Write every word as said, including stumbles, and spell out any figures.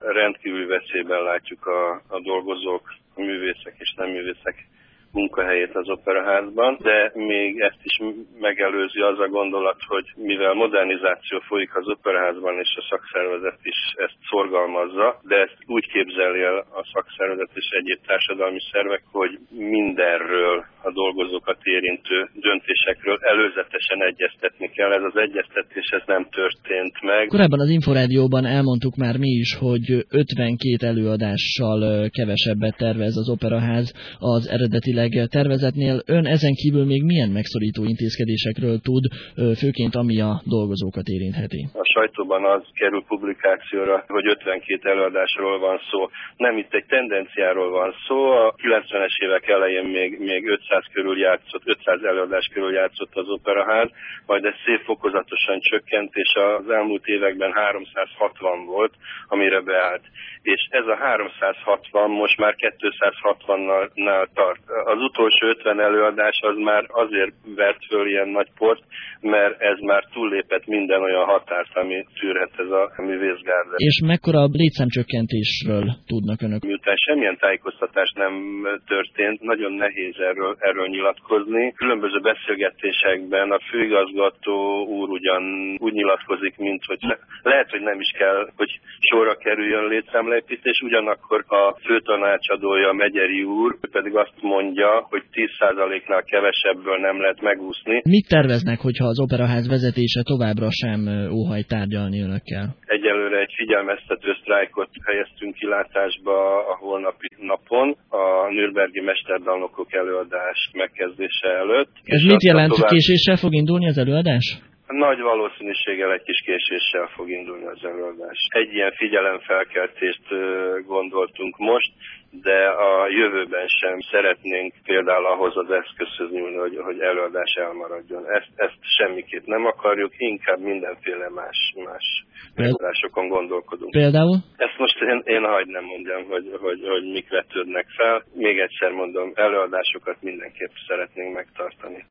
Rendkívül veszélyben látjuk a, a dolgozók, a művészek és nem művészek munkahelyét az operaházban, de még ezt is megelőzi az a gondolat, hogy mivel modernizáció folyik az operaházban, és a szakszervezet is ezt szorgalmazza, de ezt úgy képzeli el a szakszervezet és egyéb társadalmi szervek, hogy mindenről, a dolgozókat érintő döntésekről előzetesen egyeztetni kell. Ez az egyeztetés ez nem történt meg. Korábban az Inforádióban elmondtuk már mi is, hogy ötvenkét előadással kevesebbet tervez az operaház az eredetileg tervezetnél. Ön ezen kívül még milyen megszorító intézkedésekről tud, főként ami a dolgozókat érintheti? A sajtóban az kerül publikációra, hogy ötvenkét előadásról van szó. Nem, itt egy tendenciáról van szó. A kilencvenes évek elején még, még ötszáz körül játszott, ötszáz előadás körül játszott az operaház, majd ez szép fokozatosan csökkent, és az elmúlt években háromszázhatvan volt, amire beállt. És ez a háromszázhatvan most már kétszázhatvannál tart. Az utolsó ötven előadás az már azért vert föl ilyen nagy port, mert ez már túllépett minden olyan határt, ami tűrhet ez a művészgárda. És mekkora létszámcsökkentésről tudnak önök? Miután semmilyen tájékoztatás nem történt, nagyon nehéz erről, erről nyilatkozni. Különböző beszélgetésekben a főigazgató úr ugyan úgy nyilatkozik, mint hogy le, lehet, hogy nem is kell, hogy sorra kerüljön létszámleépítés, ugyanakkor a főtanácsadója, Megyeri úr pedig azt mondja, hogy tíz százaléknál kevesebből nem lehet megúszni. Mit terveznek, hogyha az operaház vezetése továbbra sem óhajt tárgyalni önökkel? Egyelőre egy figyelmeztető sztrájkot helyeztünk kilátásba a holnapi napon, a nürnbergi mesterdalnokok előadás megkezdése előtt. Ez mit jelent, tovább... késéssel fog indulni az előadás? Nagy valószínűséggel egy kis késéssel fog indulni az előadás. Egy ilyen figyelemfelkeltést gondoltunk most, de a jövőben sem szeretnénk például ahhoz az eszközhöz nyúlni, hogy, hogy előadás elmaradjon. Ezt, ezt semmiképp nem akarjuk, inkább mindenféle más, más megoldásokon gondolkodunk. Például? Ezt most én, én hagyd nem mondjam, hogy, hogy, hogy mik vetődnek fel. Még egyszer mondom, előadásokat mindenképp szeretnénk megtartani.